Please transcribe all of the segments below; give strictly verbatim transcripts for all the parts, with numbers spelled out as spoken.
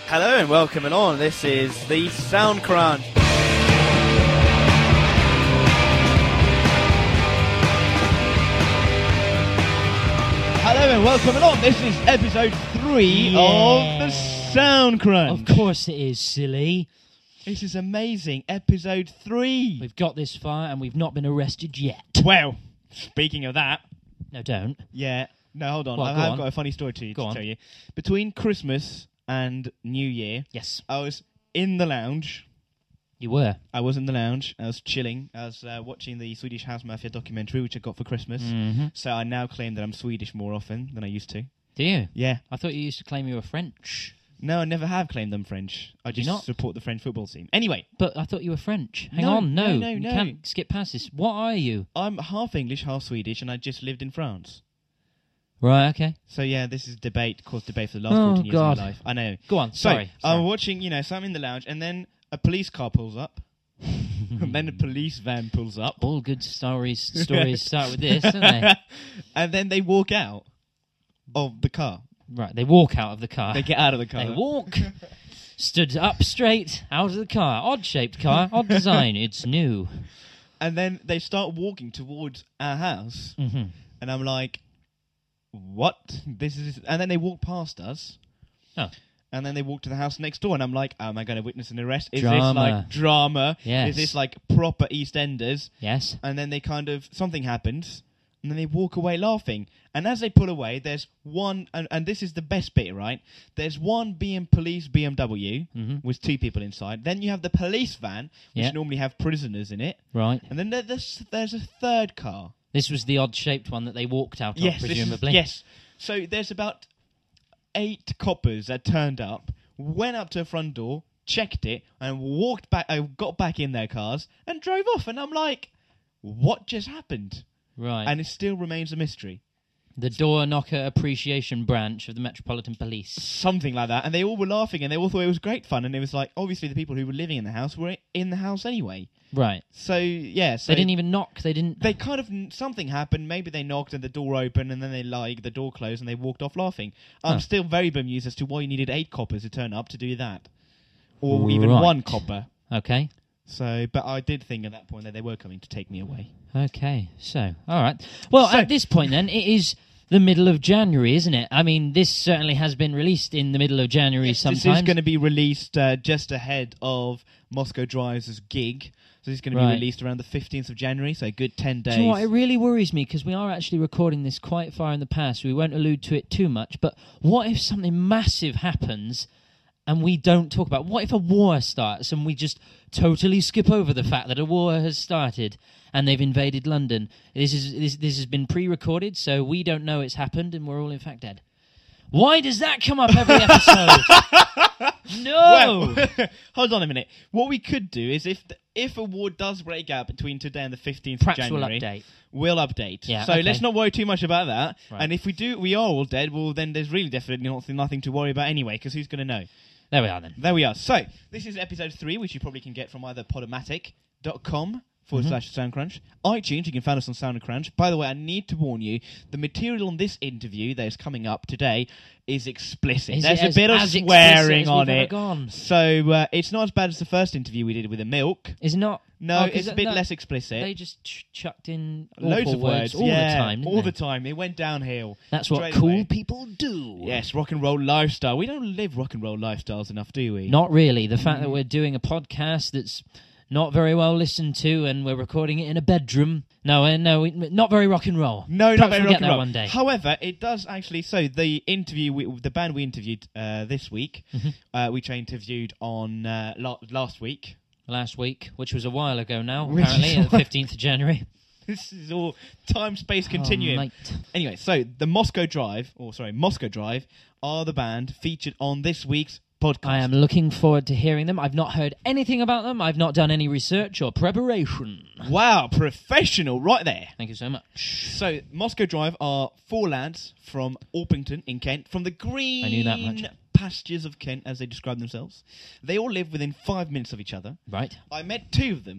Hello and welcome along. This is the Sound Crunch. Hello and welcome along. This is episode three Yeah. of the Sound Crunch. Of course it is, silly. This is amazing. Episode three. We've got this far and we've not been arrested yet. Well, speaking of that, No, don't. yeah. No, hold on. Well, I go have on. got a funny story to, Go to on. tell you. Between Christmas and New Year, Yes, I was in the lounge. you were. I was in the lounge. I was chilling. I was uh, watching the Swedish House Mafia documentary, which I got for Christmas. Mm-hmm. So I now claim that I'm Swedish more often than I used to. Do you? Yeah. I thought you used to claim you were French. No, I never have claimed I'm French. I Do you just not? support the French football team. Anyway, But I thought you were French. Hang No, on, no. no, no, You no. can't skip past this. What are you? I'm half English, half Swedish, and I just lived in France. Right, okay. So yeah, this is debate, caused debate for the last Oh, fourteen years God. of my life. I know. Go on, So, sorry. I'm sorry. watching, you know, so I'm in the lounge, and then a police car pulls up, and then a police van pulls up. All good stories stories start with this, don't they? And then they walk out of the car. Right, they walk out of the car. They get out of the car. They walk. Stood up straight out of the car. Odd-shaped car, odd design. It's new. And then they start walking towards our house, Mm-hmm. and I'm like, "What? This is?" And then they walk past us, Oh. and then they walk to the house next door, and I'm like, "Am I going to witness an arrest? Is Drama. this like drama? Yes. Is this like proper EastEnders?" Yes. And then they kind of something happens, and then they walk away laughing. And as they pull away, there's one, and, and this is the best bit, right? There's one B M police B M W Mhm. with two people inside. Then you have the police van, which Yeah. normally have prisoners in it. Right. And then there- there's there's a third car. This was the odd-shaped one that they walked out of, Yes, this is- presumably. yes. So there's about eight coppers that turned up, went up to the front door, checked it, and walked back. I got back in their cars and drove off. And I'm like, what just happened? Right. And it still remains a mystery. The door knocker appreciation branch of the Metropolitan Police. Something like that. And they all were laughing, and they all thought it was great fun. And it was like, obviously, the people who were living in the house were in the house anyway. Right. So yeah, so They didn't even knock. They didn't. They kind of something happened. Maybe they knocked and the door opened, and then they like the door closed and they walked off laughing. I'm Huh. still very bemused as to why you needed eight coppers to turn up to do that, or even Right. one copper. Okay. So, but I did think at that point that they were coming to take me away. Okay. So, all right. Well, So- at this point, then, it is the middle of January, isn't it? I mean, this certainly has been released in the middle of January Yes, sometimes. this is going to be released uh, just ahead of Moscow Drives' gig. So this is going to Right. be released around the fifteenth of January. So a good ten days. Do you know what? It really worries me because we are actually recording this quite far in the past. We won't allude to it too much, but what if something massive happens and we don't talk about it? What if a war starts and we just totally skip over the fact that a war has started and they've invaded London? This is this, this has been pre-recorded, so we don't know it's happened and we're all in fact dead. Why does that come up every episode? No! Well, hold on a minute. What we could do is if the, if a war does break out between today and the fifteenth of Perhaps we'll January, update. we'll update. Yeah, so okay. let's not worry too much about that. Right. And if we do, we are all dead. Well, then there's really definitely not, nothing to worry about anyway, because who's going to know? There we are then. There we are. So this is episode three, which you probably can get from either podomatic dot com forward Mhm. slash Soundcrunch, iTunes. You can find us on Soundcrunch. By the way, I need to warn you: the material on this interview that is coming up today is explicit. Is There's it a as- bit of as explicit swearing as on we've ever it. gone? So uh, it's not as bad as the first interview we did with the milk. Is it not? No, Oh, 'cause it's a that- bit that- less explicit. They just ch- chucked in Loads awful of words, all yeah, the time. Didn't all they? the time. It went downhill. That's what straight cool away. people do. Yes, rock and roll lifestyle. We don't live rock and roll lifestyles enough, do we? Not really. The fact Mm. that we're doing a podcast that's not very well listened to and we're recording it in a bedroom. No, uh, no, we, not very rock and roll. No, Perhaps not very we'll rock get and there roll. one day. However, it does actually. So the interview, we, the band we interviewed uh, this week, Mhm. uh, which I interviewed on uh, la- last week. Last week, which was a while ago now, Which apparently, is on the fifteenth of January. This is all time space continuum. Oh, mate. Anyway, so the Moscow Drive, or sorry, Moscow Drive, are the band featured on this week's podcast. I am looking forward to hearing them. I've not heard anything about them. I've not done any research or preparation. Wow, professional right there. Thank you so much. So, Moscow Drive are four lads from Orpington in Kent, from the green I knew that much. pastures of Kent, as they describe themselves. They all live within five minutes of each other. Right. I met two of them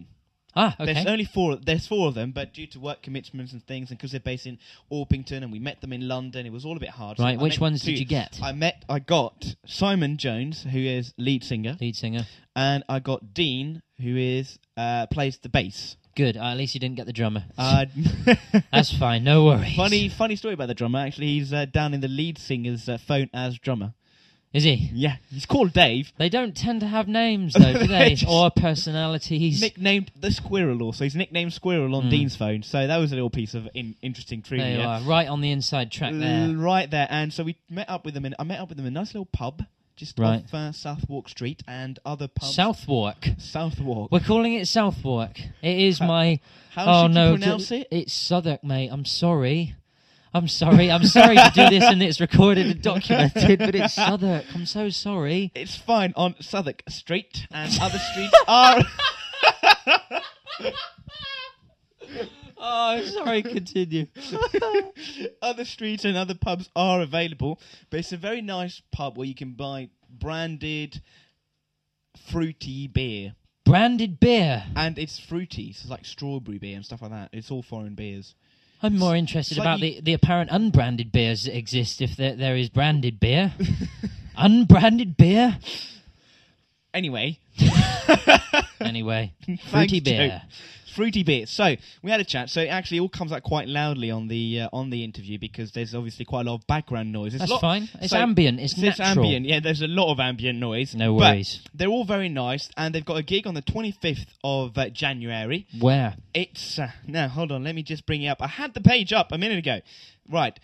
Ah, okay. There's only four. There's four of them, but due to work commitments and things, and because they're based in Orpington, and we met them in London, it was all a bit hard. Right, So I which met ones two. did you get? I met. I got Simon Jones, who is lead singer, Lead singer. and I got Dean, who is uh, plays the bass. Good. Uh, at least you didn't get the drummer. Uh, That's fine. No worries. funny, funny story about the drummer. Actually, he's uh, down in the lead singer's uh, phone as drummer. Is he? Yeah, he's called Dave. They don't tend to have names, though, do they? Just- Or personalities. Nicknamed the Squirrel, also. He's nicknamed Squirrel on Mm. Dean's phone. So that was a little piece of in- interesting There you trivia. are, right on the inside track L- there. Right there. And so we met up with them. In, I met up with them in a nice little pub just Right. off uh, Southwark Street and other pubs. Southwark. Southwark. We're calling it Southwark. It is How- my... How oh, should no, you pronounce d- it? It's Southwark, mate. I'm sorry. I'm sorry. I'm sorry to do this and it's recorded and documented, but it's Southwark. I'm so sorry. It's fine on Southwark Street, and other streets are. Oh, sorry. Continue. Other streets and other pubs are available, but it's a very nice pub where you can buy branded fruity beer. Branded beer. And it's fruity, so it's like strawberry beer and stuff like that. It's all foreign beers. I'm more interested It's like about you- the, the apparent unbranded beers that exist, if there, there is branded beer. Unbranded beer? Anyway. Anyway, Thanks, fruity Joe. beer. Fruity beer. So we had a chat. So it actually all comes out quite loudly on the uh, on the interview because there's obviously quite a lot of background noise. There's That's a lot, fine. It's so ambient. It's It's natural. ambient. Yeah, there's a lot of ambient noise. No but worries. they're all very nice, and they've got a gig on the twenty-fifth of uh, January. Where? It's uh, now. Hold on. Let me just bring it up. I had the page up a minute ago. Right.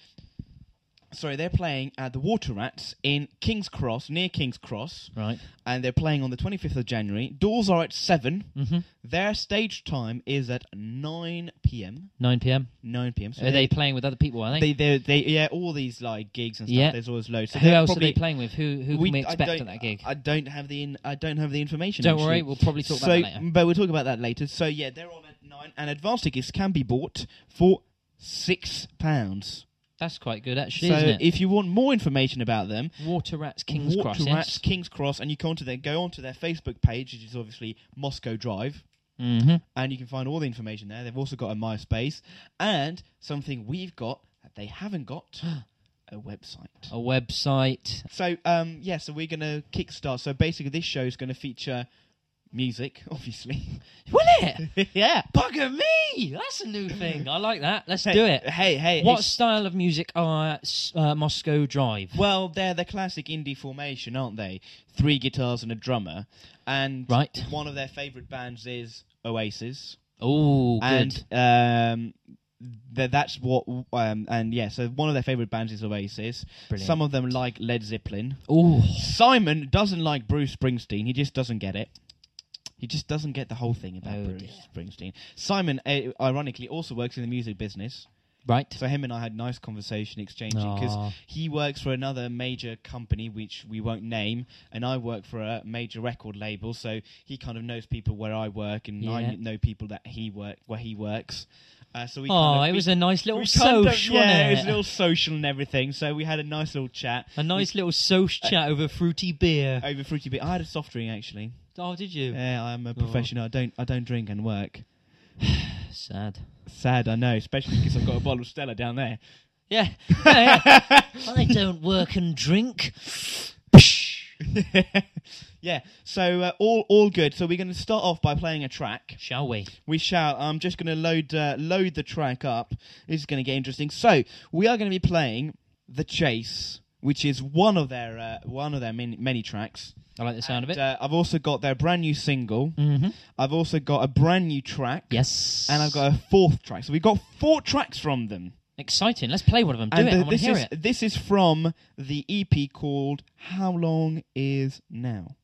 Sorry, they're playing at the Water Rats in King's Cross, near King's Cross, Right. and they're playing on the twenty-fifth of January. Doors are at seven. Mm-hmm. Their stage time is at nine p.m. nine p.m. nine p.m. So Are they playing with other people, are they? They, they, they, yeah, all these like gigs and stuff. Yeah. There's always loads. So Who they're else probably, are they playing with? Who who can we, I expect don't- at that gig? I don't have the in, I don't have the information. Don't actually. worry, we'll probably talk so, about that later. But we'll talk about that later. So yeah, they're on at nine, and advance tickets can be bought for six pounds. That's quite good, actually, So isn't it? if you want more information about them, Water Rats King's Water Cross, Rats yes? King's Cross, and you go onto their go onto their Facebook page, which is obviously Moscow Drive. Mm-hmm. And you can find all the information there. They've also got a MySpace and something we've got that they haven't got, a website. A website. So, um, yeah, so we're going to kickstart. So basically this show is going to feature music, obviously. Will it? yeah. Bugger me! That's a new thing. I like that. Let's Hey, do it. Hey, hey. What it's- style of music are uh, Moscow Drive? Well, they're the classic indie formation, aren't they? Three guitars and a drummer. And Right. one of their favourite bands is Oasis. Oh, And good. um, th- that's what. Um, and yeah, so one of their favourite bands is Oasis. Brilliant. Some of them like Led Zeppelin. Oh, Simon doesn't like Bruce Springsteen. He just doesn't get it. He just doesn't get the whole thing about Oh, Bruce dear. Springsteen. Simon, uh, ironically, also works in the music business. right. So him and I had a nice conversation exchanging because Aw. he works for another major company which we won't name, and I work for a major record label. So he kind of knows people where I work, and I Yeah. know people that he work where he works. Uh, so we Oh, kind of, it we- was a nice little we kind of- social, yeah, wasn't it was it? a little social and everything. So we had a nice little chat. A nice little social chat over fruity beer. Over fruity beer. I had a soft drink actually. Oh, did you? Yeah, I'm a professional. I don't I don't drink and work. Sad. Sad, I know, especially because I've got a bottle of Stella down there. Yeah. yeah, yeah. I don't work and drink. yeah. So uh, all all good. So we're going to start off by playing a track. Shall we? We shall. I'm just going to load uh, load the track up. This is going to get interesting. So we are going to be playing "The Chase," which is one of their uh, one of their many, many tracks. I like the sound And, of it. Uh, I've also got their brand new single. Mm-hmm. I've also got a brand new track. Yes. And I've got a fourth track. So we've got four tracks from them. Exciting. Let's play one of them. Do and it. I uh, want to this hear is it. this is from the E P called "How Long Is Now."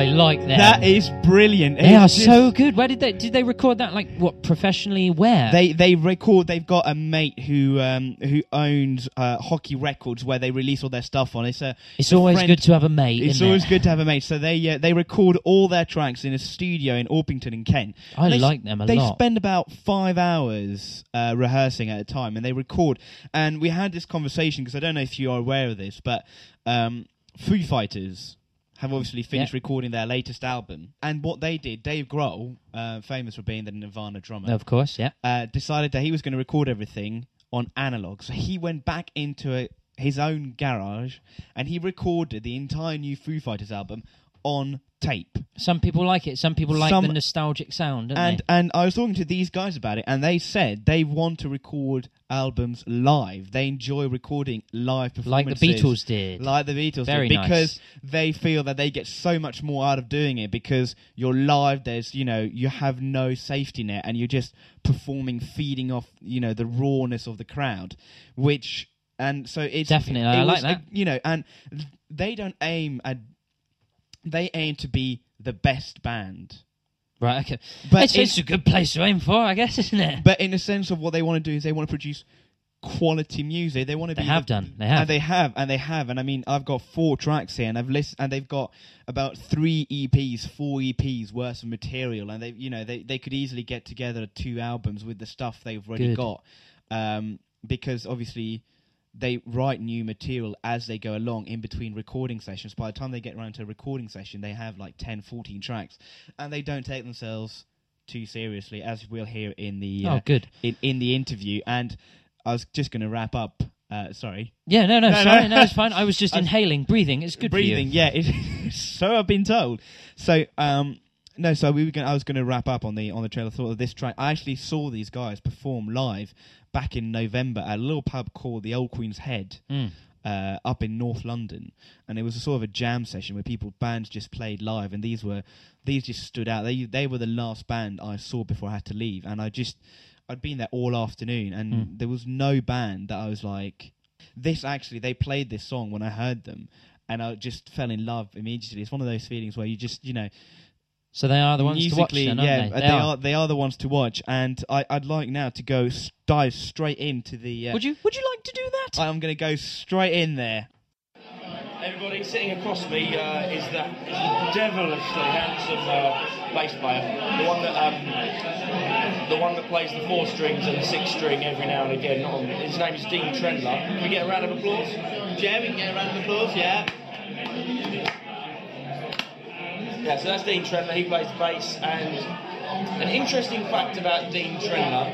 I like them. That is brilliant. They It's are just- so good. Where did they did they record that? Like what professionally? Where? They they record. They've got a mate who um who owns uh, Hockey Records where they release all their stuff on. It's a. it's a always friend- good to have a mate. It's isn't always it? good to have a mate. So they uh, they record all their tracks in a studio in Orpington in Kent. I And they, like them a they lot. spend about five hours uh, rehearsing at a time, and they record. And we had this conversation because I don't know if you are aware of this, but um, Foo Fighters have obviously finished Yeah. recording their latest album. And what they did, Dave Grohl, uh, famous for being the Nirvana drummer, Of course, yeah. uh, decided that he was going to record everything on analog. So he went back into a, his own garage and he recorded the entire new Foo Fighters album on tape. Some people like it. Some people like Some- the nostalgic sound, don't And they? and I was talking to these guys about it, and they said they want to record albums live. They enjoy recording live Like performances. the Beatles did. Like the Beatles Very did. nice. Because they feel that they get so much more out of doing it because you're live, there's, you know, you have no safety net, and you're just performing, feeding off, you know, the rawness of the crowd, which... And so it's... Definitely, it I like was, that. uh, You know, and they don't aim at... They aim to be the best band. Right, okay. But it's, in- it's a good place to aim for, I guess, isn't it? But in the sense of what they want to do is they want to produce quality music. They want to They be have the- done. They have. and they have, and they have. And I mean, I've got four tracks here, and I've listened, and they've got about three E Ps, four E Ps worth of material, and they, you know, they they could easily get together two albums with the stuff they've already Good. got, um, because obviously they write new material as they go along in between recording sessions. By the time they get around to a recording session, they have like ten, fourteen tracks, and they don't take themselves too seriously, as we'll hear in the uh, Oh, good. in, in the interview. And I was just going to wrap up. Uh, sorry, Yeah, no, no, No, sorry, no. no, it's fine. I was just I was- inhaling, breathing. It's good breathing. for you. Yeah, it, so I've been told. So um, no, so we were going. I was going to wrap up on the on the trailer. I thought of this track. I actually saw these guys perform live back in November at a little pub called the Old Queen's Head. Mm. Uh, up in North London, and it was a sort of a jam session where people bands just played live, and these were these just stood out. They they were the last band I saw before I had to leave, and I just I'd been there all afternoon, and Mm. there was no band that I was like, this actually. They played this song when I heard them, and I just fell in love immediately. It's one of those feelings where you just you know So they are the ones to watch, musically, then, aren't yeah, they? they, are. they are the ones to watch, and I, I'd like now to go s- dive straight into the. Uh, Would you? Would you like to do that? I'm going to go straight in there. Everybody sitting across me uh, is the is the devilishly handsome uh, bass player, the one that um, the one that plays the four strings and the six string every now and again. Not on, his name is Dean Trendler. Can we get a round of applause? Yeah, we can get a round of applause. Yeah. Yeah, so that's Dean Trendler. He plays the bass, and an interesting fact about Dean Trendler.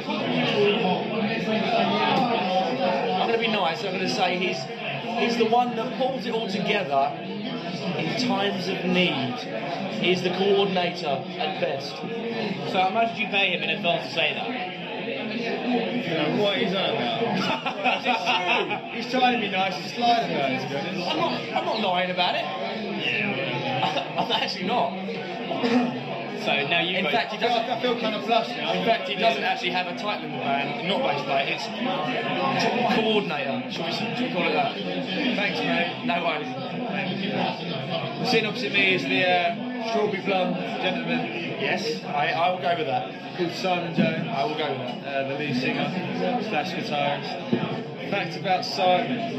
I'm going to be nice. I'm going to say he's he's the one that pulls it all together in times of need. He's the coordinator at best. So how much did you pay him in advance to say that? You know what he's on about. It's true. He's trying to be nice. He's lying about it. To be honest. I'm not. I'm not lying about it. I'm actually not. So now you In got fact, he doesn't. I feel kind of flushed now. In fact, he doesn't actually have a title in the band. Not bass player. It's coordinator. Should we, should we call it that? Thanks, mate. No worries. Sitting opposite me is the uh, strawberry plum gentleman. Yes, I, I will go with that. Called Simon Jones. I will go with that. Uh, the lead singer slash guitarist. Fact about Simon.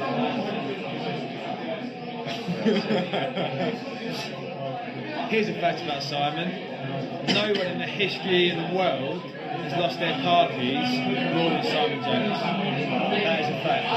Here's a fact about Simon. No one in the history of the world has lost their car keys more than Simon Jones. That is a fact.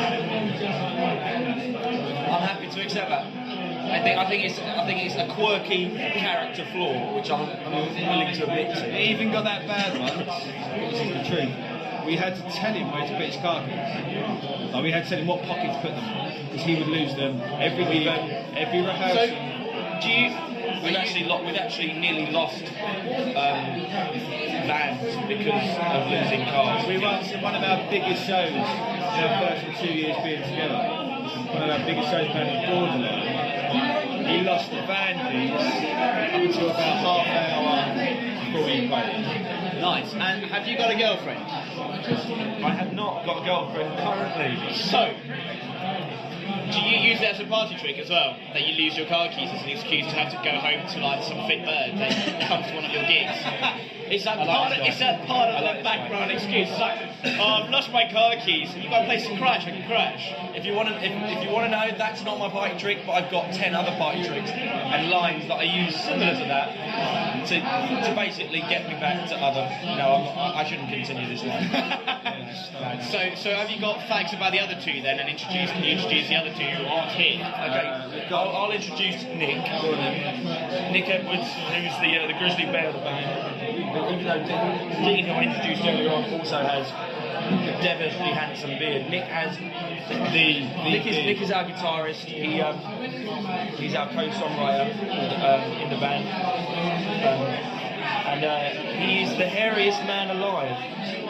I'm happy to accept that. I think I think it's I think it's a quirky character flaw which I'm, I'm willing to admit to. It even got that bad once. This is the truth. We had to tell him where to put his car keys. Like we had to tell him what pocket to put them in, because he would lose them every week, every So, rehearsal. do you? We've actually lo- we've actually nearly lost um, vans because of losing cars. We won one of our biggest shows in our first two years being together. One of our biggest shows playing at Borderline. He lost the van keys up until about half hour before he played. nice. And have you got a girlfriend? I have not got a girlfriend currently. So, Do you use it as a party trick as well? That you lose your car keys as an excuse to have to go home to like some fit bird that comes to one of your gigs? Is that like part? Of, this is that part of like the this background excuse? It's like, oh, I've lost my car keys. You got a place to crash? I can crash. If you want to, if, if you want to know, that's not my party trick, but I've got ten other party tricks and lines that I use similar to that to to basically get me back to other. No, I'm not, I shouldn't continue this line. So, so have you got facts about the other two then, and introduce? Can you introduce the other two who aren't here? Okay, I'll, I'll introduce Nick. Nick Edwards, who's the uh, the Grizzly Bear of the band. Even though Dean, who I introduced earlier on, also has a devilishly handsome beard. Nick has the, the Nick is Nick is our guitarist. He um, he's our co-songwriter um, in the band, um, and uh, he is the hairiest man alive.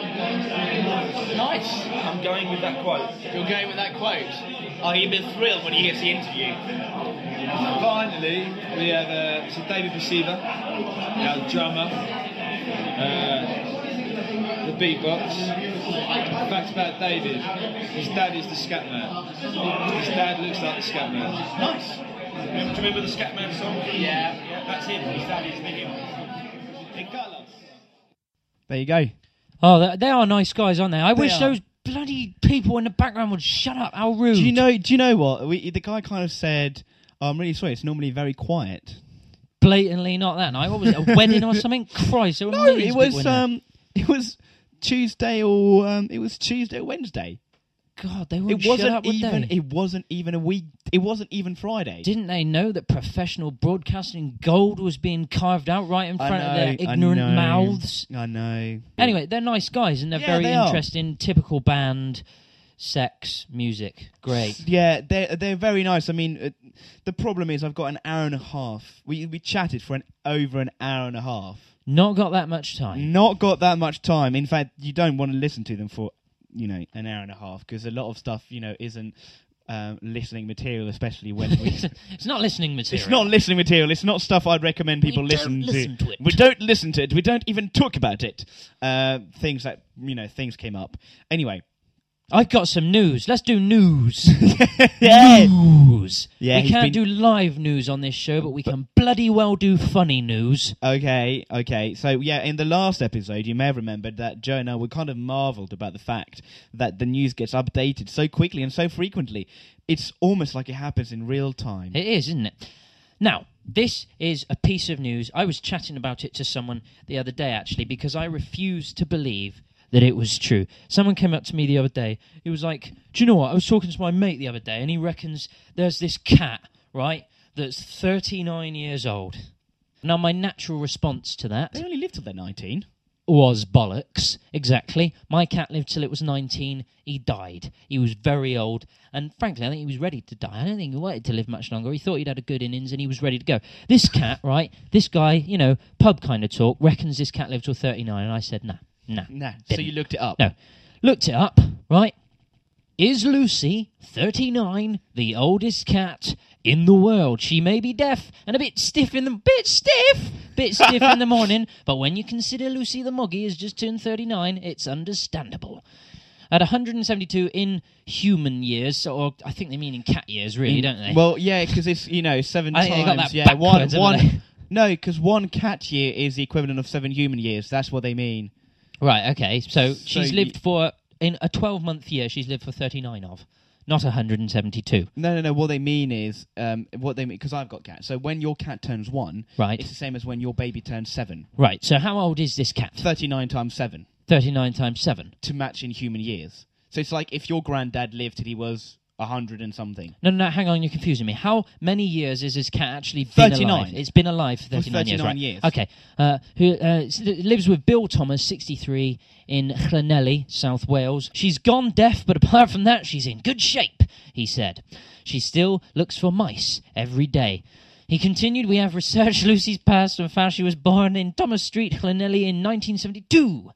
Nice. I'm going with that quote. You're going with that quote. Are you a bit thrilled when you get the interview? Finally, we have uh, so David Basiva, our drummer, uh, the beatbox. Facts about David: his dad is the scat man. His dad looks like the scat man. Nice. Remember, do you remember the Scatman song? Yeah. Yeah, that's him. His dad is the him. There you go. Oh, they, they are nice guys, aren't they? I They wish are. those bloody people in the background would shut up. How rude. Do you know? Do you know what? We, the guy kind of said, oh, "I'm really sorry. It's normally very quiet." Blatantly not that night. What was it, a wedding or something? Christ, there were No, millions it of was people in there. um, it was Tuesday or um, it was Tuesday or Wednesday. God, they wouldn't It shut wasn't up, would even. they? It wasn't even a week. It wasn't even Friday. Didn't they know that professional broadcasting gold was being carved out right in I front of know, their I ignorant know. mouths? I know. Anyway, they're nice guys and they're Yeah, very they are. interesting. Typical band, sex, music. Great. Yeah, they're they're very nice. I mean, uh, the problem is I've got an hour and a half. We we chatted for an over an hour and a half. Not got that much time. Not got that much time. In fact, you don't want to listen to them for, you know, an hour and a half because a lot of stuff, you know, isn't um, listening material, especially when we. It's not listening material. It's not listening material. It's not stuff I'd recommend people We listen, don't listen to it. We don't listen to it. We don't even talk about it. Uh, things that, you know, things came up. Anyway. I've got some news. Let's do news. Yeah. News. Yeah, we he's can't been- do live news on this show, but we can bloody well do funny news. Okay, okay. So, yeah, in the last episode, you may have remembered that Joe and I were kind of marvelled about the fact that the news gets updated so quickly and so frequently. It's almost like it happens in real time. It is, isn't it? Now, this is a piece of news. I was chatting about it to someone the other day, actually, because I refuse to believe that it was true. Someone came up to me the other day. He was like, do you know what? I was talking to my mate the other day, and he reckons there's this cat, right, that's thirty-nine years old. Now, my natural response to that They only live till they're nineteen. was bollocks. Exactly. My cat lived till it was nineteen. He died. He was very old. And frankly, I think he was ready to die. I don't think he wanted to live much longer. He thought he'd had a good innings and he was ready to go. This cat, right, this guy, you know, pub kind of talk, reckons this cat lived till thirty-nine. And I said, nah, nah. Nah. So Didn't. you looked it up. No. Looked it up, right? Is Lucy, thirty-nine, the oldest cat in the world? She may be deaf and a bit stiff in the... Bit stiff! Bit stiff in the morning, but when you consider Lucy the Moggy has just turned thirty-nine, it's understandable. At one hundred seventy-two in human years, or I think they mean in cat years, really, In- don't they? Well, yeah, because it's, you know, seven I times. think they got that yeah, one, backwards, haven't one. they? No, because one cat year is the equivalent of seven human years. That's what they mean. Right, okay. So, So she's you- lived for... In a twelve-month year, she's lived for thirty-nine of. Not one hundred seventy-two. No, no, no. What they mean is, um, what they mean, because I've got cats. So when your cat turns one, Right. it's the same as when your baby turns seven. Right, so how old is this cat? Thirty-nine times seven thirty-nine times seven. to match in human years. So it's like if your granddad lived till he was a hundred and something. No, no, no, hang on, you're confusing me. How many years has this cat actually been thirty-nine. alive? It's been alive for thirty-nine, years, thirty-nine right? years. Okay. Uh, who uh, s- lives with Bill Thomas, sixty-three, in Llanelli, South Wales. She's gone deaf, but apart from that, she's in good shape, he said. She still looks for mice every day. He continued, we have researched Lucy's past and found she was born in Thomas Street, Llanelli, in nineteen seventy-two.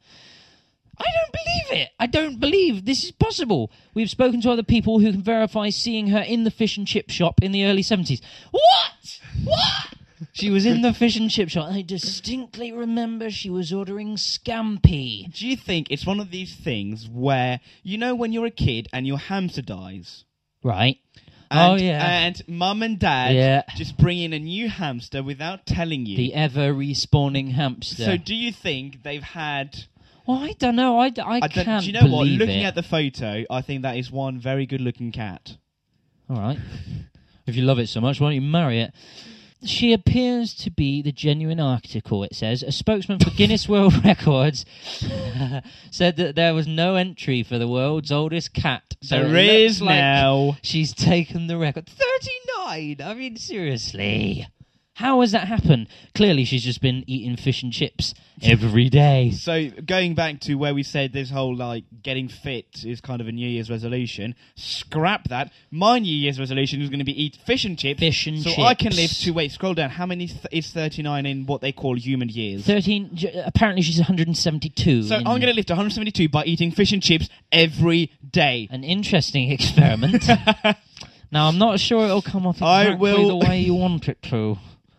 I don't believe it. I don't believe this is possible. We've spoken to other people who can verify seeing her in the fish and chip shop in the early seventies. What? What? She was in the fish and chip shop. I distinctly remember she was ordering scampi. Do you think it's one of these things where, you know when you're a kid and your hamster dies? Right. And, Oh, yeah. And mum and dad Yeah. just bring in a new hamster without telling you. The ever respawning hamster. So do you think they've had... well, I don't know. I, d- I, I don't- can't do you know what? believe Looking it. at the photo, I think that is one very good-looking cat. All right. If you love it so much, why don't you marry it? She appears to be the genuine article, it says. A spokesman for Guinness World Records said that there was no entry for the world's oldest cat. So There it is looks like now. she's taken the record. thirty-nine! I mean, seriously. How has that happened? Clearly, she's just been eating fish and chips every day. So going back to where we said this whole like getting fit is kind of a New Year's resolution, scrap that. My New Year's resolution is going to be eat fish and chips. Fish and so chips. I can live to wait. Scroll down. How many th- is thirty-nine in what they call human years? thirteen. j- Apparently, she's one hundred seventy-two. So in I'm going to live to one hundred seventy-two by eating fish and chips every day. An interesting experiment. Now, I'm not sure it'll come off I exactly will- the way you want it to.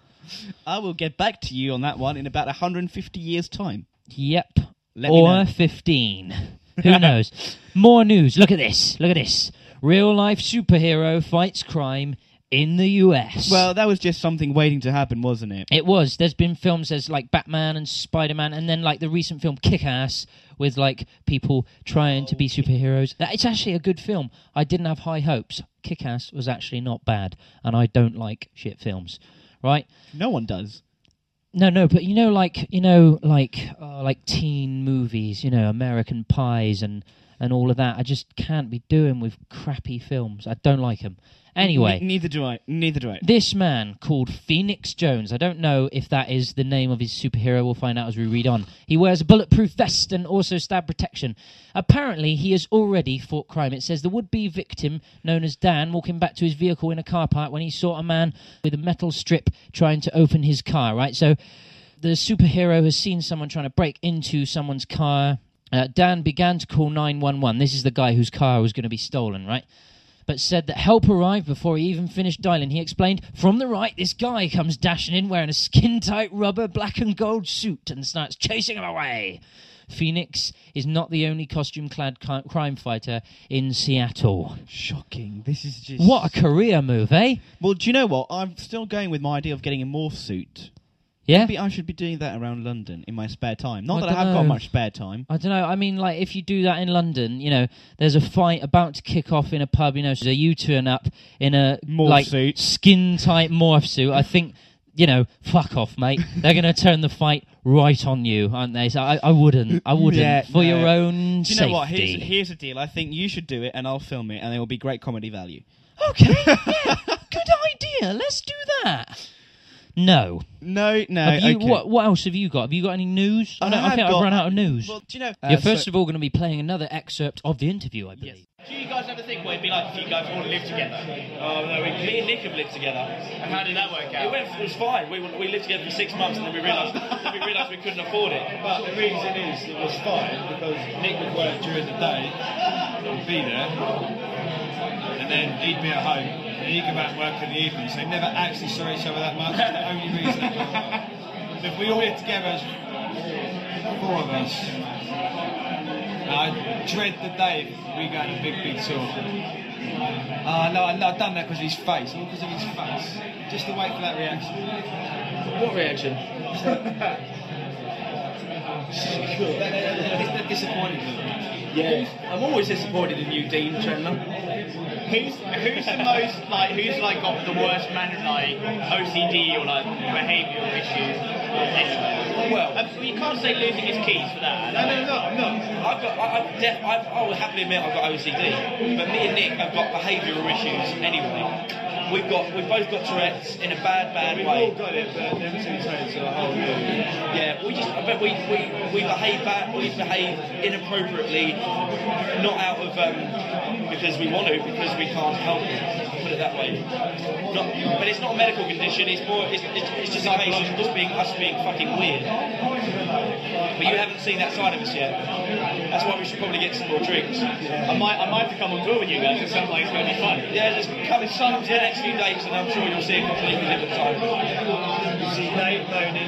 I will get back to you on that one in about one hundred fifty years' time. Yep. Let me or know. fifteen. Who knows? More news. Look at this. Look at this. Real life superhero fights crime in the U S. Well, that was just something waiting to happen, wasn't it? It was. There's been films there's like Batman and Spider-Man, and then like the recent film Kick-Ass with like people trying to be superheroes. That- It's actually a good film. I didn't have high hopes. Kick-Ass was actually not bad, and I don't like shit films. Right? No one does. No, no, but you know, like you know, like uh, like teen movies, you know, American Pies and and all of that. I just can't be doing with crappy films. I don't like them. Anyway, Ne- neither do I. Neither do I. this man called Phoenix Jones, I don't know if that is the name of his superhero, we'll find out as we read on. He wears a bulletproof vest and also stab protection. Apparently, he has already fought crime. It says the would-be victim, known as Dan, walking back to his vehicle in a car park when he saw a man with a metal strip trying to open his car, right? So the superhero has seen someone trying to break into someone's car. Uh, Dan began to call nine one one. This is the guy whose car was going to be stolen, right? But said that help arrived before he even finished dialing. He explained, from the right, this guy comes dashing in wearing a skin-tight rubber black and gold suit and starts chasing him away. Phoenix is not the only costume-clad ki- crime fighter in Seattle. Shocking. This is just... What a career move, eh? Well, do you know what? I'm still going with my idea of getting a morph suit. Yeah? Maybe I should be doing that around London in my spare time. Not I that I have got dunno. much spare time. I don't know. I mean, like, if you do that in London, you know, there's a fight about to kick off in a pub, you know, so you turn up in a, Morph like, suit. skin-tight morph suit. I think, you know, fuck off, mate. They're going to turn the fight right on you, aren't they? So I, I wouldn't. I wouldn't. Yeah, for no. your own Do you safety. know what? Here's, here's a deal. I think you should do it and I'll film it and it will be great comedy value. Okay, yeah, good idea. Let's do that. No. No, no, Have you, okay. what, what else have you got? Have you got any news? I, I don't, I have think got- I've run out of news. Well, do you know... You're uh, first so- of all going to be playing another excerpt of the interview, I believe. Do you guys ever think what it'd be like if you guys all lived together? Oh no, we, me and Nick have lived together. And how did that work It out? went. It was fine. We we lived together for six months, and then we realised we realised we couldn't afford it. But the reason is it was fine because Nick would work during the day, and be there, and then he'd be at home, and he'd go back and work in the evening. So they never actually saw each other that much. That's the only reason. But if we all lived together as four of us, I dread the day we go on a big, big tour. Ah, no, no, I've done that because of his face, all because of his face. Just to wait for that reaction. What reaction? They're disappointed. Yeah. I'm always disappointed in you, Dean Chandler. Who's who's the most like who's like got the worst man like O C D or like behavioural issues? Anyway. Well, Um, you can't say losing his keys for that. no, no, no, no. I've got, I, I've def, I've, I will happily admit I've got O C D, but me and Nick have got behavioural issues anyway. We've got, we've both got Tourette's in a bad, bad We've way. all got it, but never to take to the whole thing. Yeah, we just, but we, we, we behave bad, we behave inappropriately, not out of, um, because we want to, because we can't help it. Put it that way. Not, but it's not a medical condition, it's more, it's, it's, it's just a case of just being, us being fucking weird. But you haven't seen that side of us yet. That's why we should probably get some more drinks. I might I might have to come on tour with you guys. It sounds like it's going to be fun. Yeah, just come, come to the next few dates and I'm sure you'll see a completely different side. You see Nate moaning.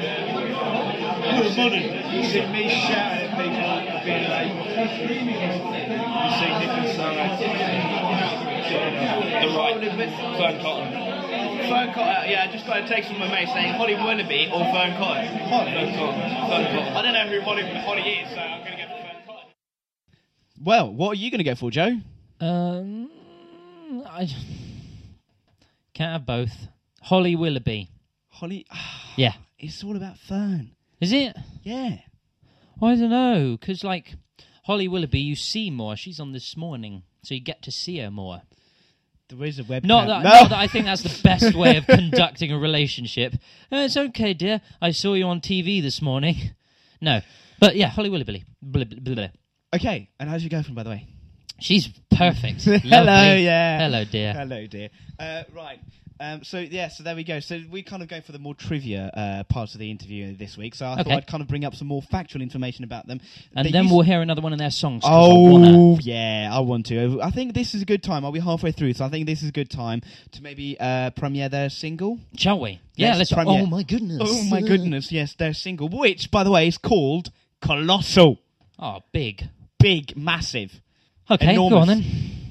You see me shouting at people for being late. You see Nick and Sarah the right Fern Cotton. Fern Cotton, yeah, I just got a text from my mate saying Holly Willoughby or Fern Cotton. Fern Cotton. Fern Cotton. I don't know who Holly, Holly is, so I'm going to go for Fern Cotton. Well, what are you going to go for, Joe? Um, I can't have both. Holly Willoughby. Holly. Yeah. It's all about Fern. Is it? Yeah. I don't know, because, like, Holly Willoughby, you see more. She's on This Morning, so you get to see her more. There is a webcam. Not that, no. not that I think that's the best way of conducting a relationship. Uh, it's okay, dear. I saw you on T V this morning. No. But, yeah, Holly Willoughby. Blah, blah, blah, blah. Okay, and how's your girlfriend, by the way? She's perfect. Hello, Lovely. yeah. Hello, dear. Hello, dear. Uh, right. Um, so, yeah, so there we go. So we kind of go for the more trivia uh, parts of the interview this week. So I Okay. thought I'd kind of bring up some more factual information about them. And They then used- we'll hear another one of their songs. 'Cause I wanna... Oh, yeah, I want to. I think this is a good time. Are we halfway through? So I think this is a good time to maybe uh, premiere their single. Shall we? Yeah, Yes, let's... premiere. Oh, my goodness. Oh, my goodness, yes, their single, which, by the way, is called Colossal. Oh, big. Big, massive. Okay, Enormous. go on then.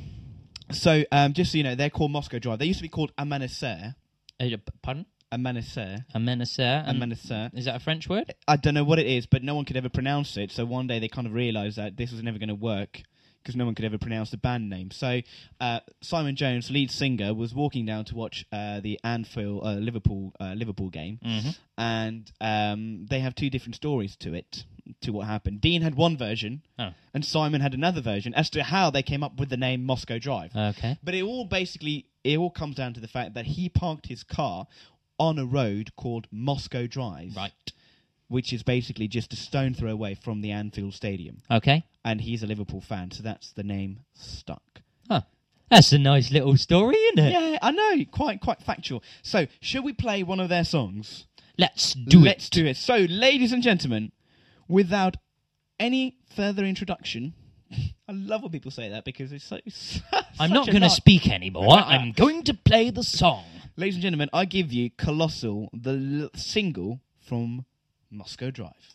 So, um, just so you know, they're called Moscow Drive. They used to be called Amanecer. Uh, pardon? Amanecer. Amenacer. Um, Amanecer. Is that a French word? I don't know what it is, but no one could ever pronounce it. So one day they kind of realised that this was never going to work because no one could ever pronounce the band name. So uh, Simon Jones, lead singer, was walking down to watch uh, the Anfield uh, Liverpool uh, Liverpool game, Mm-hmm. and um, they have two different stories to it, to what happened. Dean had one version, Oh. and Simon had another version as to how they came up with the name Moscow Drive. Okay. But it all basically, it all comes down to the fact that he parked his car on a road called Moscow Drive, Right. which is basically just a stone throw away from the Anfield Stadium. Okay. And he's a Liverpool fan, so that's the name stuck. Huh. That's a nice little story, isn't it? Yeah, I know, quite quite factual. So, should we play one of their songs? Let's do Let's it. do it. So, ladies and gentlemen, without any further introduction, I love when people say that because it's so. It's I'm such not a going to lot. speak anymore. I'm going to play the song. Ladies and gentlemen, I give you Colossal, the l- single from Moscow Drive.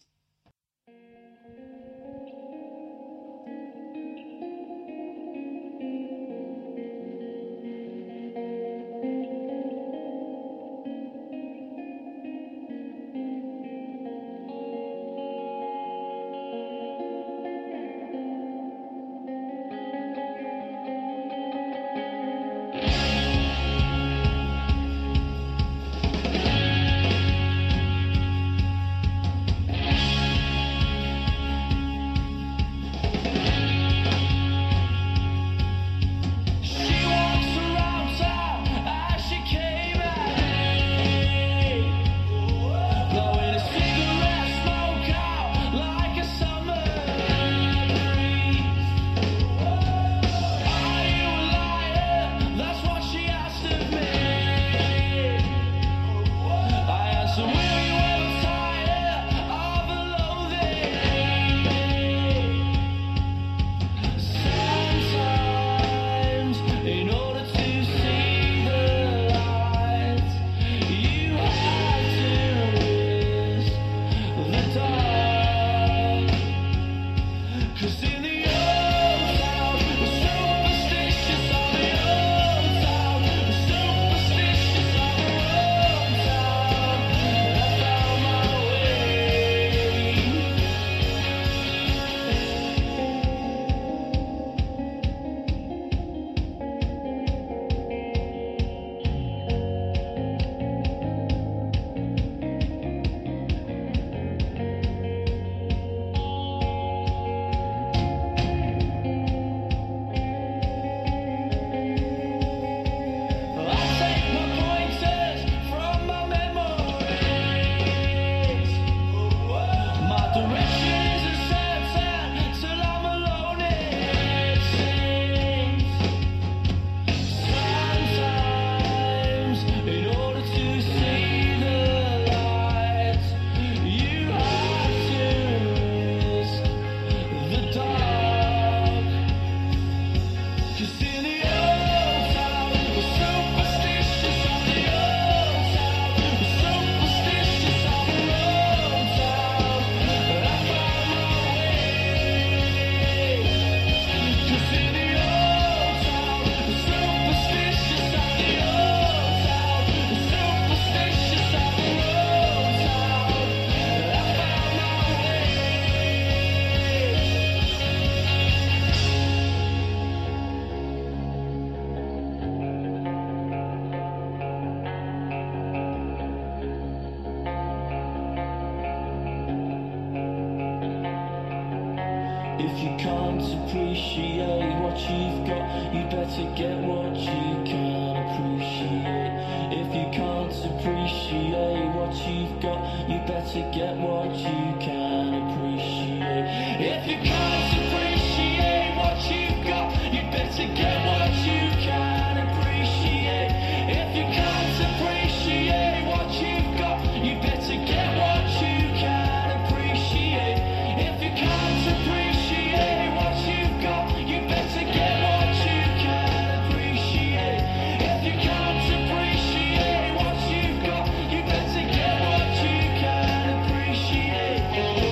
appreciate what you've got, you better get what you can appreciate. If you can't appreciate what you've got, you better get what you can appreciate. If you can't appreciate what you've got, you better get what you can appreciate. If you can't appreciate what you've got, you better get what you can appreciate. If you can't appreciate what you've got, you better get what you can appreciate. If you can't appreciate what you've got, you better get what you can appreciate.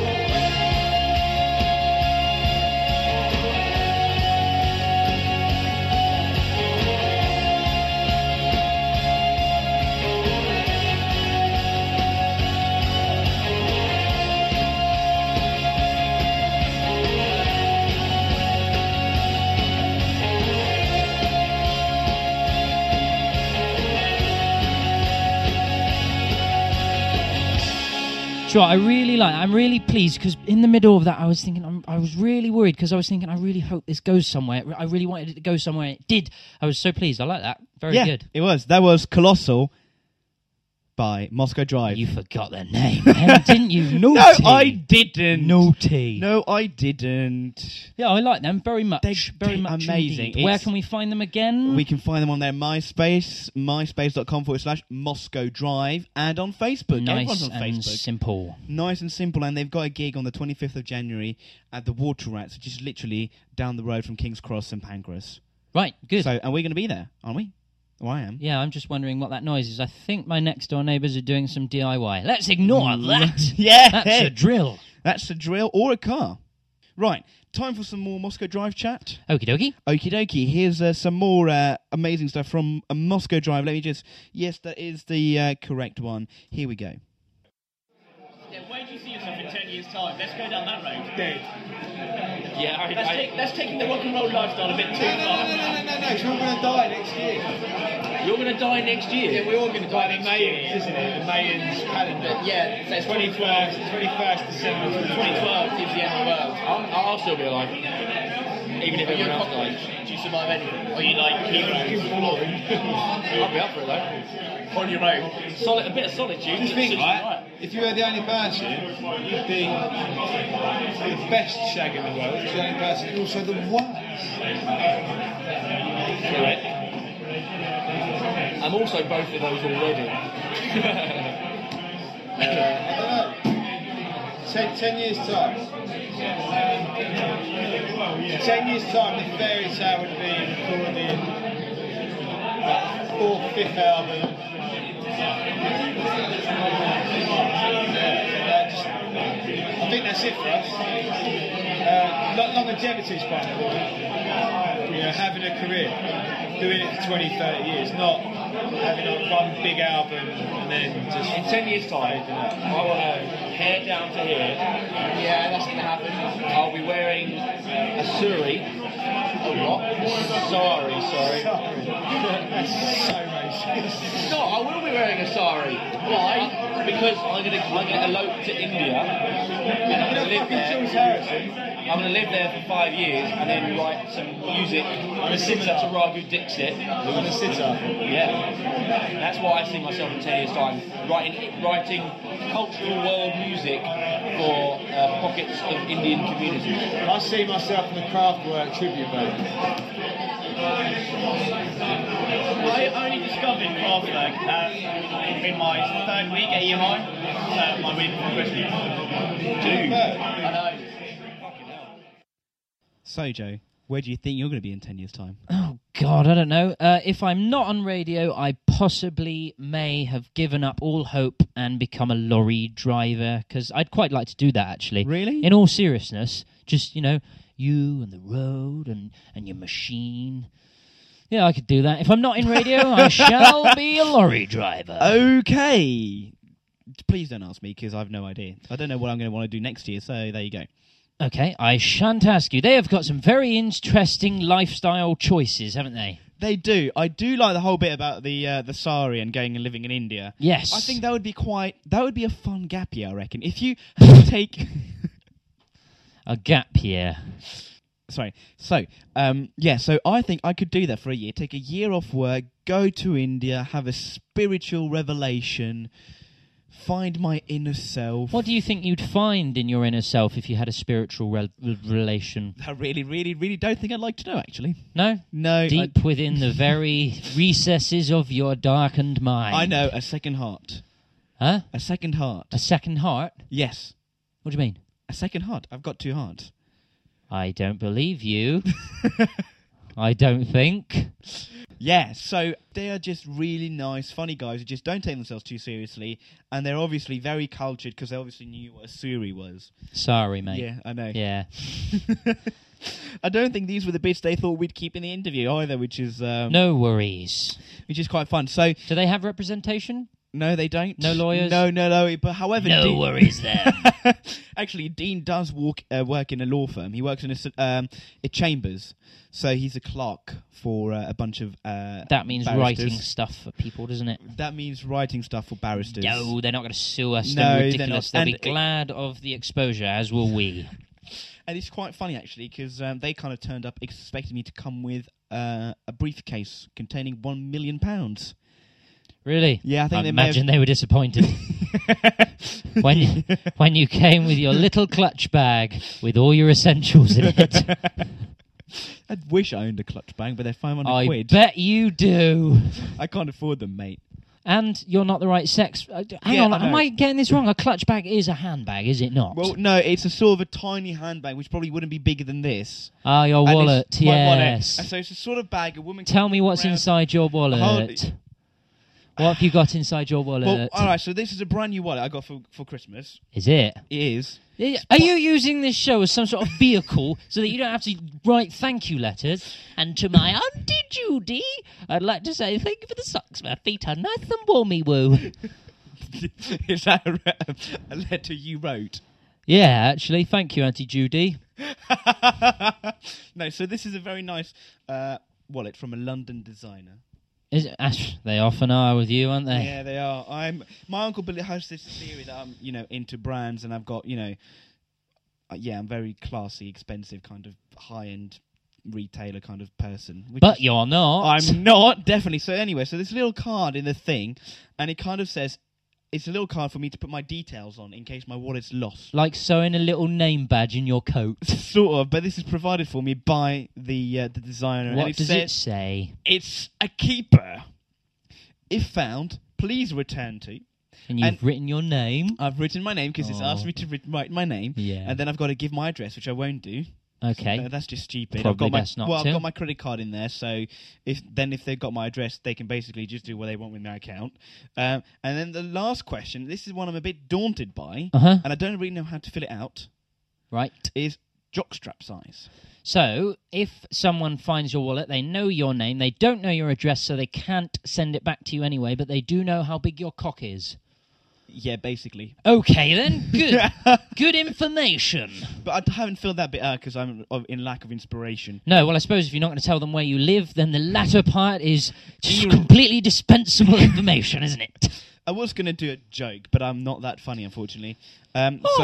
Sure, I really like. I'm really pleased because in the middle of that, I was thinking. I'm, I was really worried because I was thinking. I really hope this goes somewhere. I really wanted it to go somewhere. It did. I was so pleased. I like that. Very yeah, good. it was. That was Colossal by Moscow Drive. You forgot their name, then, didn't you? Naughty. No, I didn't. Naughty. No, I didn't. Yeah, I like them very much. They- very they- much amazing. indeed. Where It's- can we find them again? We can find them on their MySpace, myspace.com forward slash Moscow Drive, and on Facebook. nice Everyone's on and Facebook. simple. Nice and simple, and they've got a gig on the twenty-fifth of January at the Water Rats, which is literally down the road from King's Cross and Pancras. Right, good. So, and we're going to be there, aren't we? Oh, I am. Yeah, I'm just wondering what that noise is. I think my next door neighbours are doing some D I Y. Let's ignore that. Yeah, That's a drill. That's a drill or a car. Right, time for some more Moscow Drive chat. Okie dokie. Okie dokie, here's uh, some more uh, amazing stuff from uh, Moscow Drive. Let me just... Yes, that is the uh, correct one. Here we go. Yeah, where do you see yourself in ten years' time? Let's go down that road. Dead. Yeah, I, That's, I, take, that's taking the rock and roll lifestyle a bit too No, no, far. no, no, no, no, no. You're all going to die next year. you're going to die next year. Yeah, we're all going to die The next Mayans, year. isn't it? The Mayans calendar. Yeah, so it's twenty twelve, twenty-first December. twenty twelve gives the end of the world. I'm, I'll still be alive, even if Are you a everyone else cockroach? dies. Do you survive anything? Or are you like heroes? I'll be up for it though. On your own? Solid, a bit of solitude. Just think, right, if you were the only person, you'd be the best shag in the world. If you're the only person, you're also the worst. Correct. I'm also both of those already. Uh, I don't know. Ten, ten years time. Ten years time, the fairy tale would be recording like fourth, fifth album. Yeah, just, I think that's it for us. Uh, lo- longevity is quite important. You know, having a career, doing it for twenty, thirty years, not having like one big album and then just. In ten years' time, I want to hair down to here. Yeah, that's going to happen. I'll be wearing a suri. A what? Sari, sorry. That's so racist. No, I will be wearing a sari. Why? Because I'm gonna I'm gonna elope to India and I'm You know, gonna live fucking there. Jules Harrison. I'm gonna live there for five years and then write some music similar to Raghu Dixit. On a sitter. Yeah, that's why I see myself in ten years' time writing writing cultural world music for uh, pockets of Indian communities. I see myself in the Kraftwerk tribute band. I only discovered Kraftwerk uh, in my third week at E M I, uh, my week before Christmas. Dude. I know. So, Joe, where do you think you're going to be in ten years' time? Oh, God, I don't know. Uh, if I'm not on radio, I possibly may have given up all hope and become a lorry driver, because I'd quite like to do that, actually. Really? In all seriousness, just, you know, you and the road and, and your machine. Yeah, I could do that. If I'm not in radio, I shall be a lorry driver. Okay. Please don't ask me, because I have no idea. I don't know what I'm going to want to do next year, so there you go. Okay, I shan't ask you. They have got some very interesting lifestyle choices, haven't they? They do. I do like the whole bit about the uh, the sari and going and living in India. Yes. I think that would be quite... That would be a fun gap year, I reckon. If you had to take... A gap year. Sorry. So, um, yeah, so I think I could do that for a year. Take a year off work, go to India, have a spiritual revelation, find my inner self. What do you think you'd find in your inner self if you had a spiritual rel- relation? I really, really, really don't think I'd like to know, actually. No? No. Deep within the very recesses of your darkened mind. I, I know, a second heart. Huh? A second heart. A second heart? Yes. What do you mean? A second heart. I've got two hearts. I don't believe you. I don't think. Yeah, so they are just really nice, funny guys who just don't take themselves too seriously, and they're obviously very cultured because they obviously knew what a Suri was. Sorry, mate. Yeah, I know. Yeah. I don't think these were the bits they thought we'd keep in the interview either, which is um, No worries. which is quite fun. So Do they have representation? no, they don't. No lawyers? No, no, no. But however, No Dean, worries there. actually, Dean does walk, uh, work in a law firm. He works in a, s- um, a chambers, so he's a clerk for uh, a bunch of. Uh, That means barristers. writing stuff for people, doesn't it? That means writing stuff for barristers. No, they're not going to sue us. No, they're they're ridiculous. not. They'll And be it- glad of the exposure, as will we. And it's quite funny, actually, because um, they kind of turned up expecting me to come with uh, a briefcase containing one million pounds. Really? Yeah, I think I they may have- imagine they were disappointed when you, when you came with your little clutch bag with all your essentials in it. I wish I owned a clutch bag, but they're five hundred I quid. bet you do. I can't afford them, mate. And you're not the right sex. Uh, hang Yeah, on, I know. am I getting this wrong? A clutch bag is a handbag, is it not? Well, no, it's a sort of a tiny handbag, which probably wouldn't be bigger than this. Ah, your And wallet, it's my wallet. yes. And so it's a sort of bag a woman can Tell me walk what's around- inside your wallet. Hold- What have you got inside your wallet? Well, all right, so this is a brand new wallet I got for, for Christmas. Is it? It is. Are you using this show as some sort of vehicle so that you don't have to write thank you letters? And to my Auntie Judy, I'd like to say thank you for the socks. My feet are nice and warmy woo. Is that a, re- a letter you wrote? Yeah, actually, thank you, Auntie Judy. No, so this is a very nice uh, wallet from a London designer. Is it, Ash, they often are with you, aren't they? Yeah, they are. I'm. My uncle Billy has this theory that I'm, you know, into brands, and I've got, you know, uh, yeah, I'm very classy, expensive, kind of high-end retailer kind of person. which But is- you're not. I'm not, definitely. So anyway, so this little card in the thing, and it kind of says, it's a little card for me to put my details on in case my wallet's lost. Like sewing a little name badge in your coat. Sort of, but this is provided for me by the uh, the designer. What and it does says, it say? It's a keeper. If found, please return to. And you've and- written your name. I've written my name because it's Oh. asked me to ri- write my name. Yeah. And then I've got to give my address, which I won't do. Okay. Uh, that's just stupid. Probably I've got my, best not well, to. I've got my credit card in there, so if then if they've got my address, they can basically just do what they want with my account. Um, and then the last question, this is one I'm a bit daunted by, Uh-huh. and I don't really know how to fill it out, Right. is jockstrap size. So, if someone finds your wallet, they know your name, they don't know your address, so they can't send it back to you anyway, but they do know how big your cock is. Yeah, basically. Okay, then. Good. Good information. But I haven't filled that bit out because I'm of- in lack of inspiration. No, well, I suppose if you're not going to tell them where you live, then the latter part is just completely dispensable information, isn't it? I was going to do a joke, but I'm not that funny, unfortunately. Um, so,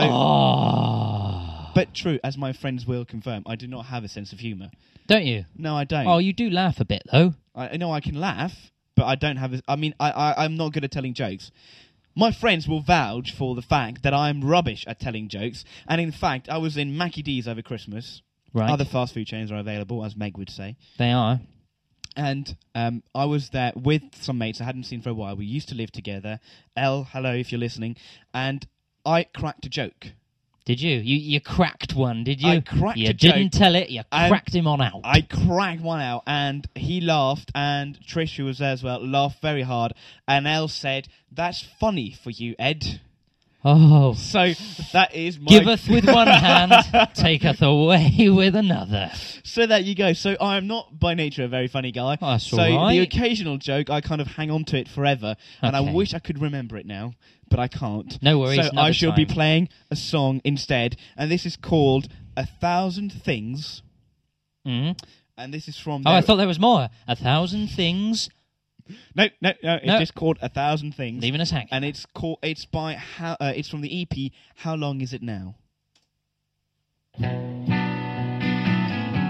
Oh. but true, as my friends will confirm, I do not have a sense of humour. Don't you? No, I don't. Oh, you do laugh a bit, though. I I know I can laugh, but I don't have. A, I mean, I, I I'm not good at telling jokes. My friends will vouch for the fact that I'm rubbish at telling jokes, and in fact, I was in Mackie D's over Christmas. Right. Other fast food chains are available, as Meg would say. They are. And um, I was there with some mates I hadn't seen for a while. We used to live together. Elle, hello if you're listening. And I cracked a joke. Did you? You you cracked one, did you? I cracked You a didn't joke. tell it, you And cracked him on out. I cracked one out, and he laughed, and Trish, who was there as well, laughed very hard. And Elle said, "That's funny for you, Ed." Oh. So that is my... Giveth with one hand, taketh away with another. So there you go. So I am not by nature a very funny guy. Oh, that's so all right. the occasional joke, I kind of hang on to it forever, and I Okay. wish I could remember it now, but I can't. No worries, So I another shall be time. playing a song instead, and this is called "A Thousand Things," Mm. and this is from. Oh, I their- thought there was more. A thousand things No, no, no. It's No. just called "A Thousand Things," leaving us hanging. and it's called. It's by how. Uh, it's from the E P. How long is it now?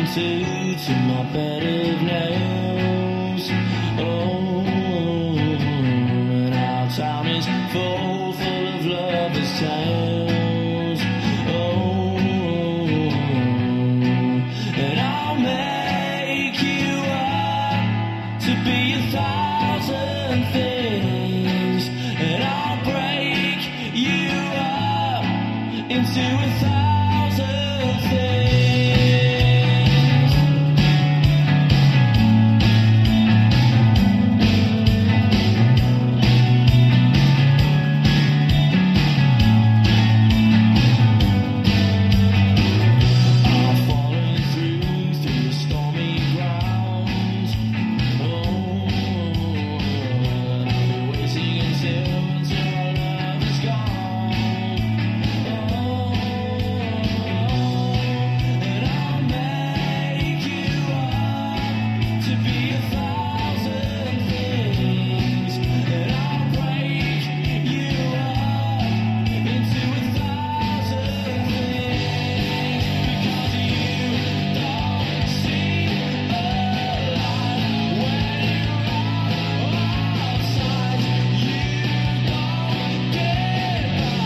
into to my bed of nails. Oh, and our town is full, full of lovers' tales. Oh, and I'll make you up to be a thousand things, and I'll break you up into a thousand things. I'm falling through, through the stormy ground. Oh, and I'll be waiting until, until our love is gone. Oh, and I'll make you up to be a thousand things, and I'll break you up into a thousand things, because you don't seem alive when you're outside. You don't get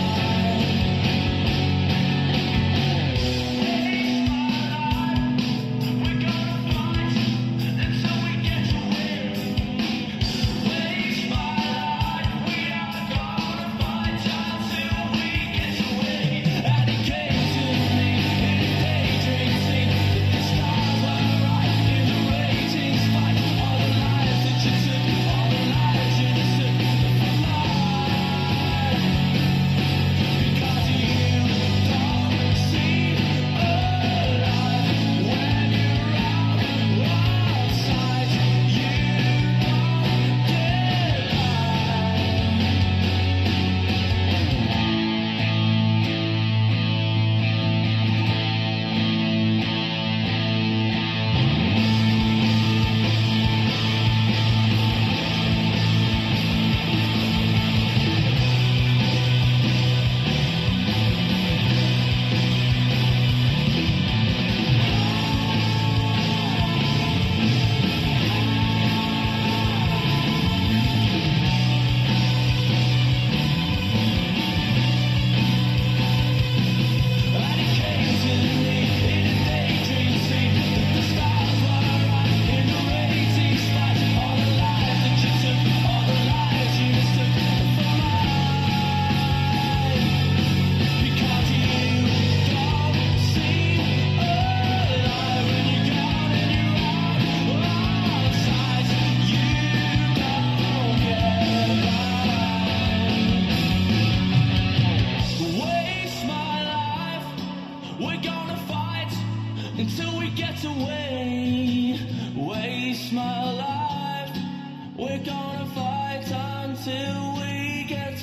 waste my life. We're gonna fight until we get away. Waste my life. We're gonna fight until we get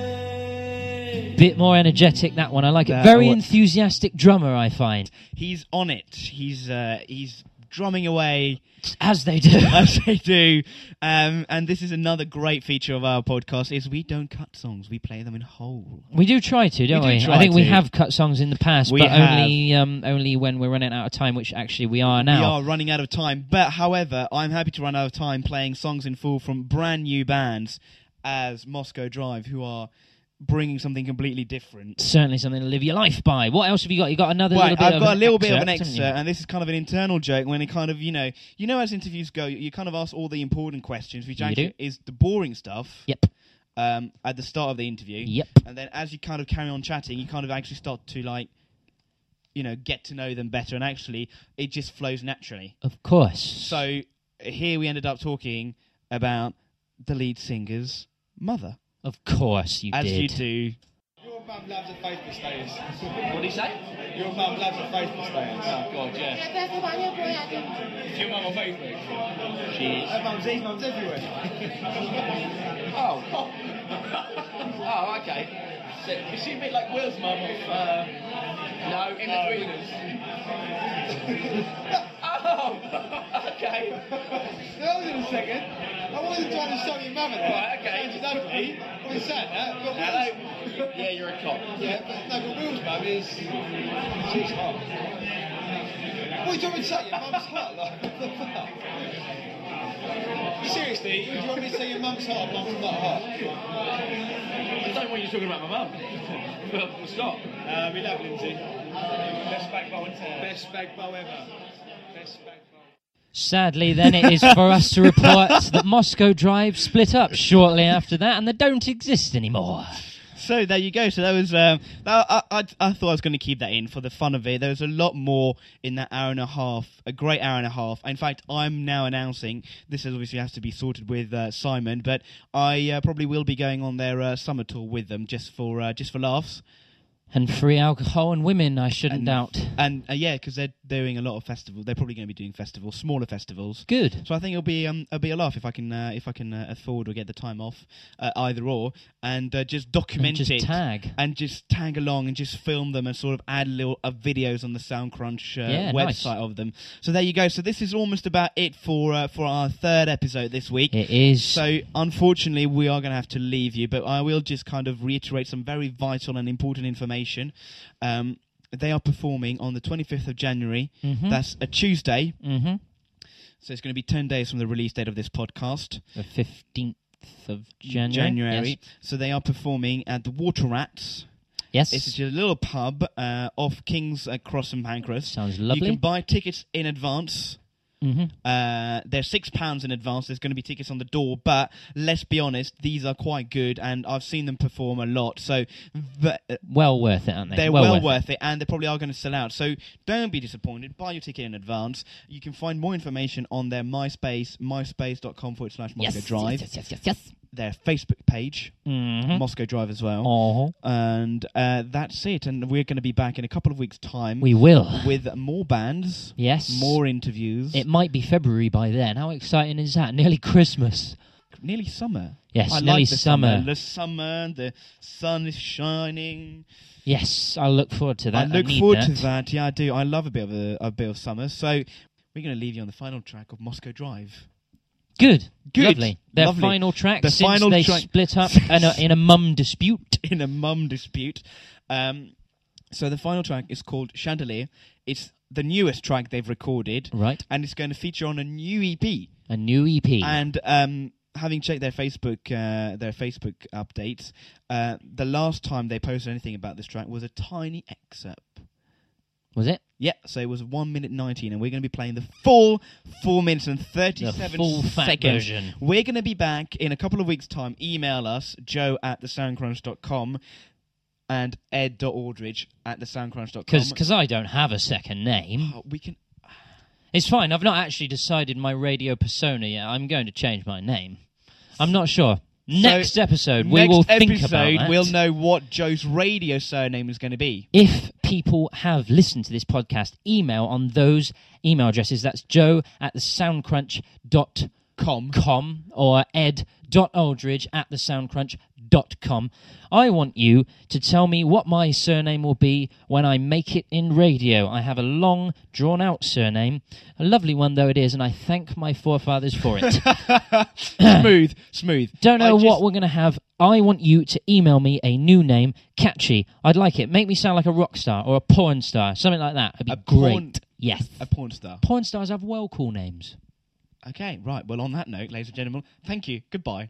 away. Bit more energetic, that one. I like it. That Very wa- enthusiastic drummer, I find. He's on it. He's uh, he's drumming away As they do. as they do. Um, and this is another great feature of our podcast: is we don't cut songs; we play them in whole. We do try to, don't We we? do try I think we to. have cut songs in the past, We but have. only um, only when we're running out of time, which actually we are We now. are running out of time, but however, I'm happy to run out of time playing songs in full from brand new bands as Moscow Drive, who are bringing something completely different. Certainly something to live your life by. What else have you got? You got another Right, little bit I've of got an a little bit of an excerpt, haven't excerpt, you? and this is kind of an internal joke when it kind of, you know, you know, as interviews go, you kind of ask all the important questions, which You actually do. is the boring stuff. Yep. Um, at the start of the interview. Yep. And then as you kind of carry on chatting, you kind of actually start to like, you know, get to know them better, and actually, it just flows naturally. Of course. So here we ended up talking about the lead singer's mother, Of course you as did. you do. Your mum loves a Facebook status. What did he say? Your mum loves a Facebook status. Oh, God, yeah. Is your mum on Facebook? She is. Her mum's these mums everywhere. Oh. Oh, okay. So, is she a bit like Will's mum? Of, uh, no, in the Tweeders. Oh, Oh, okay. Hold on a second. I wasn't trying to show your mother there. Right, okay. She's ugly. I wasn't saying that. But Hello. Yeah, you're a cop. Yeah, but no, but Will's mum is. She's hot. What are you trying to say? Your mum's hot? Like, what the fuck? Seriously, do you want me to say your mum's hot or mum's not hot? I don't want you talking about my mum. Well, we'll stop. Uh, we love Lindsay. Best bag bowl in town. Best bag bowl ever. Best bag bowl. Sadly, then, it is for us to report that Moscow Drive split up shortly after that, and they don't exist anymore. So there you go. So that was. Um, I, I I thought I was going to keep that in for the fun of it. There was a lot more in that hour and a half. A great hour and a half. In fact, I'm now announcing this. Is obviously has to be sorted with uh, Simon, but I uh, probably will be going on their uh, summer tour with them just for uh, just for laughs. And free alcohol and women, I shouldn't And, doubt. and uh, yeah, because they're doing a lot of festivals. They're probably going to be doing festivals, smaller festivals. Good. So I think it'll be um it'll be a laugh if I can uh, if I can uh, afford or get the time off, uh, either or, and uh, just document And just it tag. and just tag along and just film them and sort of add little uh, videos on the SoundCrunch uh, Yeah, website nice. of them. So there you go. So this is almost about it for uh, for our third episode this week. It is. So unfortunately, we are going to have to leave you, but I will just kind of reiterate some very vital and important information. Um, they are performing on the twenty-fifth of January. Mhm. That's a Tuesday. Mm-hmm. So it's going to be ten days from the release date of this podcast. The fifteenth of January. January. So they are performing at the Water Rats. Yes. It's just a little pub uh, off King's uh, Cross and Pancras. Sounds You lovely. can buy tickets in advance. Mm-hmm. Uh, they're six pounds in advance. There's going to be tickets on the door, but let's be honest, these are quite good, and I've seen them perform a lot. So th- uh, Well worth it, aren't they? they're well, worth it, and they probably are going to sell out. So don't be disappointed. Buy your ticket in advance. You can find more information on their MySpace, myspace.com forward slash Moscow Yes. Drive. Yes, yes, yes, yes, yes. Their Facebook page, Mm-hmm. Moscow Drive as well. Oh, And uh, that's it. And we're going to be back in a couple of weeks' time we will. with more bands, Yes. more interviews. It might be February by then. How exciting is that? Nearly Christmas. Nearly summer. Yes, I nearly like the summer. The summer, the sun is shining. Yes, I look forward to that. I look need forward that. to that. Yeah, I do. I love a bit of a, a bit of summer. So we're going to leave you on the final track of Moscow Drive. Good. Good. Lovely. Their Lovely. final track The since final they track- split up in a, in a mum dispute. In a mum dispute. Um, so the final track is called Chandelier. It's the newest track they've recorded. Right. And it's going to feature on a new E P. A new E P. And um, having checked their Facebook uh, their Facebook updates, uh, the last time they posted anything about this track was a tiny excerpt. Was it? Yeah, so it was one minute nineteen, and we're going to be playing the full four minutes and The thirty-seven full fat seconds. version. We're going to be back in a couple of weeks' time. Email us, joe at the soundcrunch dot com and ed.aldridge at the soundcrunch dot com. Because I don't have a second name. Oh, we can... It's fine. I've not actually decided my radio persona yet. I'm going to change my name. I'm not sure. Next episode, we Next will think episode, about that. we'll know what Joe's radio surname is going to be. If people have listened to this podcast, email on those email addresses. That's joe at the soundcrunch dot com or ed.aldridge at the soundcrunch dot com. I want you to tell me what my surname will be when I make it in radio. I have a long, drawn-out surname, a lovely one though it is, and I thank my forefathers for it. smooth, smooth. Don't know I just- what we're going to have. I want you to email me a new name, catchy. I'd like it. Make me sound like a rock star or a porn star, something like that. It'd be A great. porn- Yes. A porn star. Porn stars have well cool names. Okay, right. Well, on that note, ladies and gentlemen, thank you. Goodbye.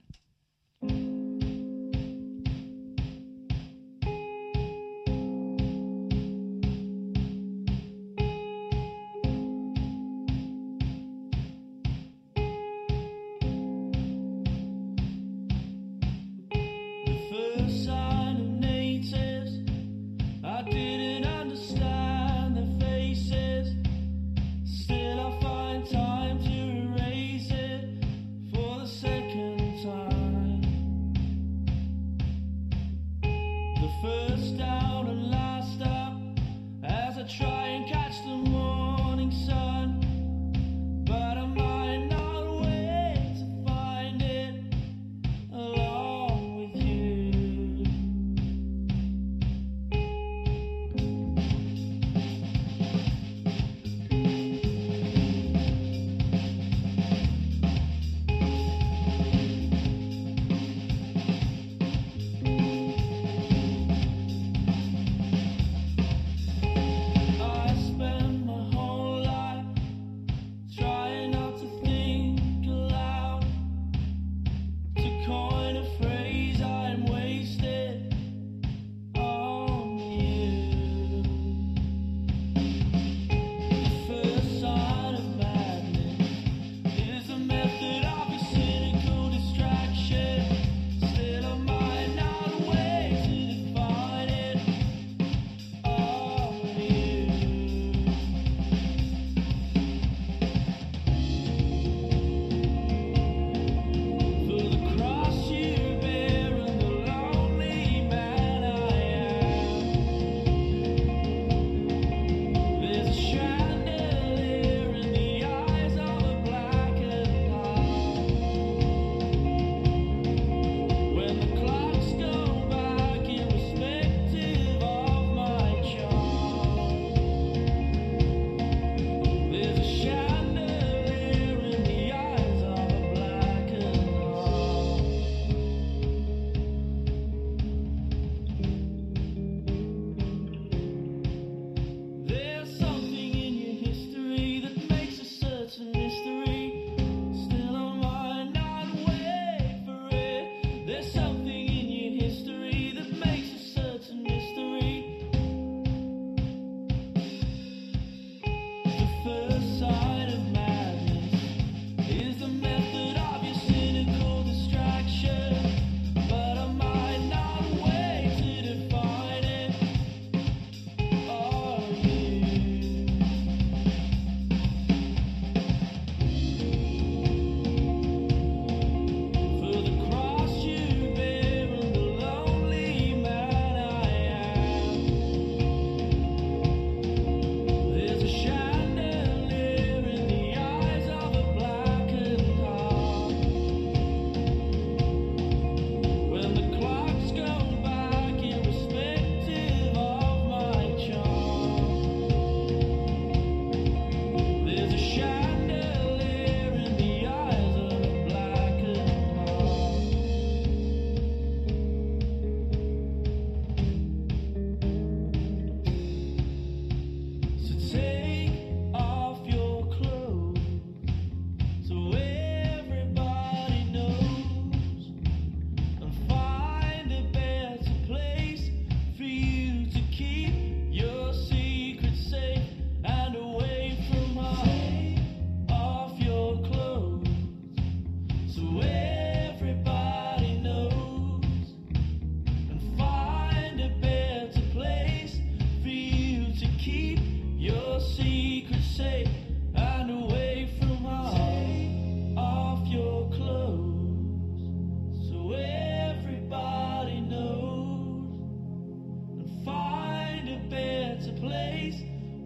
The first sign of natives, I didn't understand their faces. Still, I find time to erase it for the second time. The first down and last up as I try and catch the morning sun. But I might not wait to find it along with you.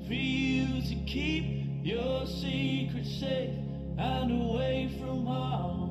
for you to keep your secret safe and away from harm.